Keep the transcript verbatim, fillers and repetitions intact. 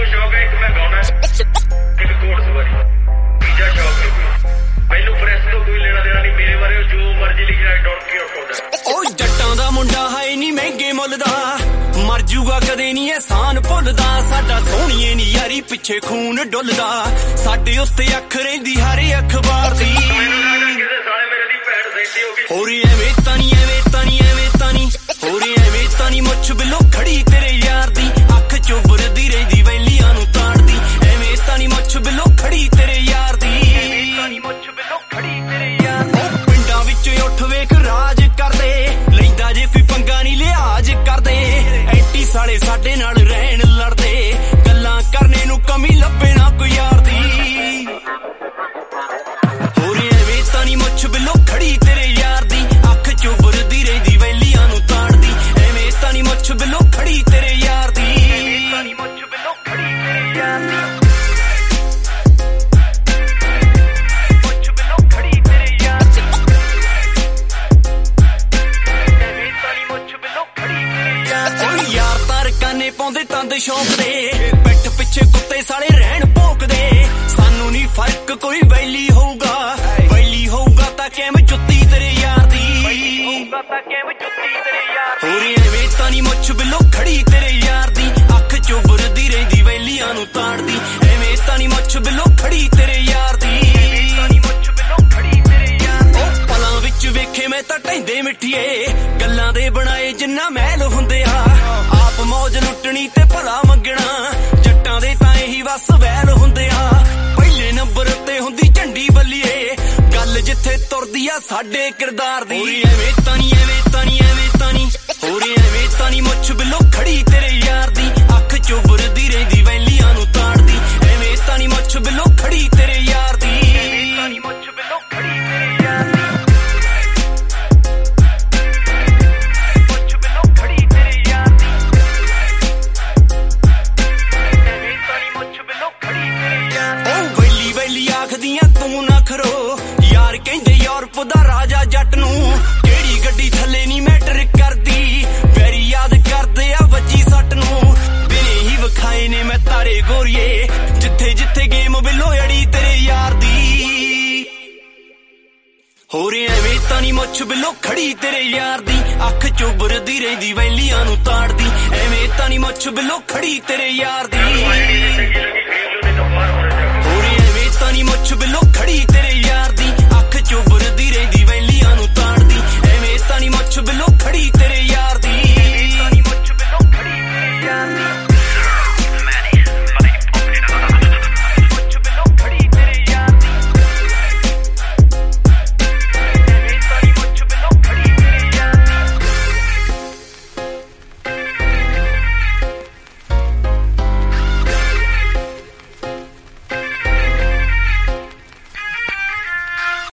ਮੈਨੂੰ ਸ਼ੌਕ ਹੈ ਇੱਕ ਮੈਂ ਗਾਉਣਾ ਇੱਕ ਘੋੜਸਵਾਰੀ ਤੀਜਾ ਸ਼ੌਕ ਹੈ ਮੈਨੂੰ ਪ੍ਰੈਸ ਤੋਂ ਕੋਈ ਲੈਣਾ ਦੇਣਾ ਨਹੀਂ ਮੇਰੇ ਬਾਰੇ ਜੋ ਮਰਜ਼ੀ ਲਿਖਿਆ ਡੋਂਟ ਕੇਅਰ ਫॉर दैट। ਉਹ ਜੱਟਾਂ ਦਾ ਮੁੰਡਾ ਹੈ ਨਹੀਂ ਮਹਿੰਗੇ ਮੁੱਲ ਦਾ ਮਰ ਜੂਗਾ ਕਦੇ ਨਹੀਂ ਇਹਸਾਨ ਭੁੱਲਦਾ ਸਾਡਾ ਸੋਹਣੀਏ ਨੀ ਯਾਰੀ ਪਿੱਛੇ ਖੂਨ ਡੁੱਲਦਾ ਸਾਡੇ ਉੱਤੇ ਅੱਖ ਰਹਿੰਦੀ ਹਰ ਅਖਬਾਰ ਦੀ ਹੋਰ ਐਵੇਂ ਤਾਂ ਨੀ ਐਵੇਂ ਤਾਂ ਨੀ ਐਵੇਂ ਤਾਂ ਨੀ ਹੋਰ ਐਵੇਂ ਤਾਂ ਨੀ ਮੁੱਛ ਬਿੱਲੋ ਖੜੀ ਤੇਰੇ ਯਾਰ ਦੀ ਅੱਖ ਚੁੱਭਦੀ ਰਹਿੰਦੀ ਵੈਲੀਆਂ ਨੂੰ ਤਾੜਦੀ ਐਵੇਂ ਤਾਂ ਨੀ ਮੁੱਛ ਬਿੱਲੋ ਖੜੀ ਤੇਰੇ ਯਾਰ ਦੀ ਮੁੱਛ ਬਿੱਲੋ ਖੜੀ ਤੇਰੇ ਯਾਰ ਦੀ ਪਿੰਡਾਂ ਵਿੱਚ ਉੱਠ ਵੇਖ ਰਾਜ ਕਰਦੇ ਲੈਂਦਾ ਜੇ ਕੋਈ ਪੰਗਾ ਨੀ ਲਿਹਾਜ਼ ਕਰਦੇ ਐਂਟੀ ਸਾਲੇ ਸਾਡੇ ਨਾਲ ਰਹਿਣ ਲੜਦੇ ਗੱਲਾਂ ਕਰਨੇ ਨੂੰ ਕਮੀ ਲੱਭੇ ਨਾ ਕੋਈ ਯਾਰ ਦੀ ਹੋਰ ਐਵੇਂ ਤਾਂ ਨੀ ਮੁੱਛ ਬਿੱਲੋ ਖੜੀ ਤੇਰੇ ਯਾਰ ਦੀ ਅੱਖ ਚੁੱਭਦੀ ਰਹਿੰਦੀ ਵੈਲੀਆਂ ਨੂੰ ਤਾੜਦੀ ਐਵੇਂ ਤਾਂ ਨੀ ਮੁੱਛ ਬਿੱਲੋ ਖੜੀ ਤੇਰੇ ਯਾਰ ਦੀ ਮੁੱਛ ਬਿੱਲੋ ਖੜੀ ਤੇਰੇ ਯਾਰ ਦੀ ਮੁੱਛ ਬਿੱਲੋ ਖੜੀ ਤੇਰੇ ਯਾਰ ਦੀ ਐਵੇਂ ਤਾਂ ਨੀ ਮੁੱਛ ਬਿੱਲੋ ਖੜੀ ਤੇਰੇ ਯਾਰ ਦੀ ਓ ਯਾਰ ਤਾਰ ਕਾਨੇ ਪਾਉਂਦੇ ਤੰਦ ਸ਼ੌਂਕ ਦੇ ਪਿੱਠ ਪਿੱਛੇ ਕੁੱਤੇ ਸਾਲੇ ਰਹਿਣ ਭੌਂਕਦੇ ਸਾਨੂੰ ਨੀ ਫਰਕ ਕੋਈ ਵੈਲੀ ਹੋਊਗਾ ਵੈਲੀ ਹੋਊਗਾ ਤਾਂ ਕਿਵੇਂ ਜੁੱਤੀ ਤੇਰੇ ਯਾਰ ਦੀ ਹੋਊਗਾ ਤਾਂ ਕਿਵੇਂ ਜੁੱਤੀ ਤੇਰੇ ਯਾਰ ਦੀ ਹੋਰ ਐਵੇਂ ਤਾਂ ਨੀ ਮੁੱਛ ਬਿੱਲੋ ਖੜੀ ਤੇਰੇ ਯਾਰ ਦੀ ਅੱਖ ਚੁੱਭਦੀ ਰਹਿੰਦੀ ਵੈਲੀਆਂ ਨੂੰ ਤਾੜਦੀ ਐਵੇਂ ਤਾਂ ਨੀ ਮੁੱਛ ਬਿੱਲੋ ਖੜੀ ਤੇਰੇ ਯਾਰ ਦੀ ਤਾਂ ਨੀ ਮੁੱਛ ਬਿੱਲੋ ਖੜੀ ਤੇਰੇ ਯਾਰ ਦੀ ਉਹ ਪਲਾਂ ਵਿੱਚ ਵੇਖੇ ਮੈਂ ਤਾਂ ਢੈਂਦੇ ਮਿੱਠੀਏ ਗੱਲਾਂ ਦੇ ਬਣਾਏ ਜਿੰਨਾ ਮਹਿਲ ਹੁੰਦੇ ਆ ਆਪ ਮੌਜ ਲੁੱਟਣੀ ਤੇ ਭਲਾ ਮੰਗਣਾ ਜੱਟਾਂ ਦੇ ਤਾਂ ਇਹੀ ਵਸ ਵੈਲ ਹੁੰਦੇ ਆ ਪਹਿਲੇ ਨੰਬਰ ਤੇ ਹੁੰਦੀ ਝੰਡੀ ਬੱਲੀਏ ਗੱਲ ਜਿੱਥੇ ਤੁਰਦੀ ਆ ਸਾਡੇ ਕਿਰਦਾਰ ਦੀ ਐਵੇਂ ਤਾਂ ਨੀ ਐਵੇਂ ਤਾਂ ਨੀ ਐਵੇਂ ਤਾਂ ਨੀ ਹੋਰ ਐਵੇਂ ਤਾਂ ਨੀ ਮੁੱਛ ਬਿੱਲੋ ਖੜੀ ਤੇਰੇ ਯਾਰ ਦੀ ਅੱਖ ਚੁੱਭਦੀ ਰਹਿੰਦੀ ਵੈਲੀਆਂ ਨੂੰ ਤਾੜਦੀ ਐਵੇਂ ਤਾਂ ਨੀ ਮੁੱਛ ਬਿੱਲੋ ਖੜੀ ਤੇਰੇ ਯਾਰ ਦੀ ਤਾਂ ਨੀ ਮੁੱਛ ਬਿੱਲੋ ਖੜੀ ਤੇਰੇ ਯਾਰ ਦੀ ਮੁੱਛ ਬਿੱਲੋ ਖੜੀ ਤੇਰੇ ਯਾਰ ਦੀ ਐਵੇਂ ਤਾਂ ਨੀ ਮੁੱਛ ਬਿੱਲੋ ਖੜੀ ਤੇਰੇ ਯਾਰ ਦੀ ਓ ਵੈਲੀ ਵੈਲੀ ਆਖਦੀਆਂ ਤੂੰ ਨਾ ਖਰੋ ਯਾਰ ਕਹਿੰਦੇ ਯੂਰਪ ਦਾ ਰਾਜਾ ਜੱਟ ਨੂੰ ਕਿਹੜੀ ਗੱਡੀ ਥੱਲੇ ਨੀ ਮੈਟਰ ਕਰਦੀ ਵੈਰੀ ਯਾਦ ਕਰਦੇ ਆ ਵੱਜੀ ਸੱਟ ਨੂੰ ਦਿਨੇ ਹੀ ਵਿਖਾਏ ਨੇ ਮੈਂ ਤਾਰੇ ਗੋਰੀਏ ਜਿੱਥੇ ਜਿੱਥੇ ਗੇਮ ਬਿੱਲੋ ਅੜੀ ਤੇਰੇ ਯਾਰ ਦੀ ਹੋਰ ਐਵੇਂ ਤਾਂ ਨੀ ਮੁੱਛ ਬਿੱਲੋ ਖੜੀ ਤੇਰੇ ਯਾਰ ਦੀ ਅੱਖ ਚੁੱਭਦੀ ਰਹਿੰਦੀ ਵੈਲੀਆਂ ਨੂੰ ਤਾੜਦੀ ਐਵੇਂ ਤਾਂ ਨੀ ਮੁੱਛ ਬਿੱਲੋ ਖੜੀ ਤੇਰੇ ਯਾਰ ਦੀ ਹੋਰ ਐਵੇਂ ਤਾਂ ਨੀ ਮੁੱਛ ਬਿੱਲੋ ਖੜੀ ਤੇਰੇ ਯਾਰ ਦੀ